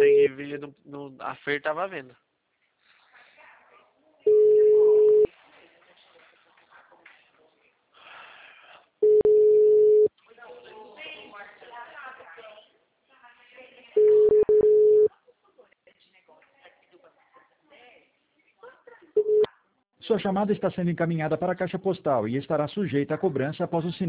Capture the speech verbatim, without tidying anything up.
consegui ver, no, no, a Fer tava vendo. Sua chamada está sendo encaminhada para a caixa postal e estará sujeita a cobrança após o sinal.